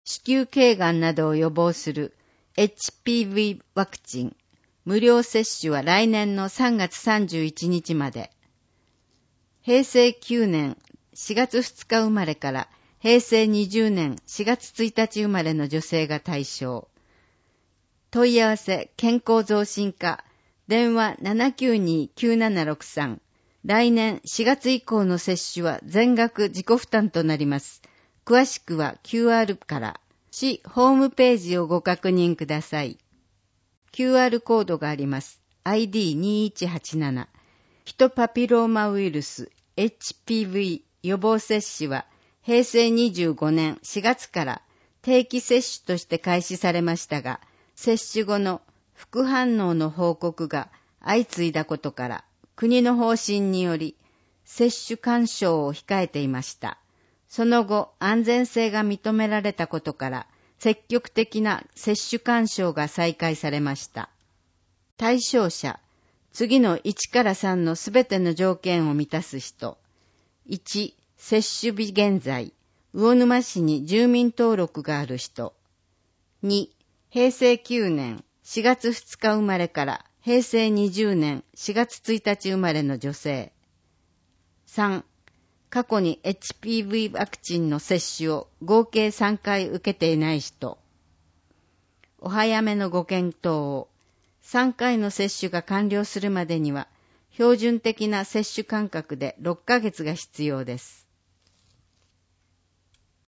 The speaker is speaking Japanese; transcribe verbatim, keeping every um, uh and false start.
子宮頸がんなどを予防する エイチピーブイ ワクチン、無料接種は来年のさんがつさんじゅういちにちまで。へいせいきゅうねんしがつふつか生まれからへいせいにじゅうねんしがつついたち生まれの女性が対象。問い合わせ健康増進課、電話 ななきゅうに きゅうななろくさん。来年しがつ以降の接種は全額自己負担となります。詳しくは キューアール から、市ホームページをご確認ください。キューアール コードがあります。アイディーにいちはちなな。ヒトパピローマウイルス エイチピーブイ 予防接種はへいせいにじゅうごねんしがつから定期接種として開始されましたが、接種後の副反応の報告が相次いだことから、国の方針により接種勧奨を控えていました。その後、安全性が認められたことから、積極的な接種勧奨が再開されました。対象者、次のいちからさんのすべての条件を満たす人。いち、接種日現在、魚沼市に住民登録がある人。に、へいせいきゅうねんしがつふつか生まれからへいせいにじゅうねんしがつついたち生まれの女性。さん、過去に エイチピーブイ ワクチンの接種を合計さんかい受けていない人。お早めのご検討を。さんかいの接種が完了するまでには標準的な接種間隔でろっかげつが必要です。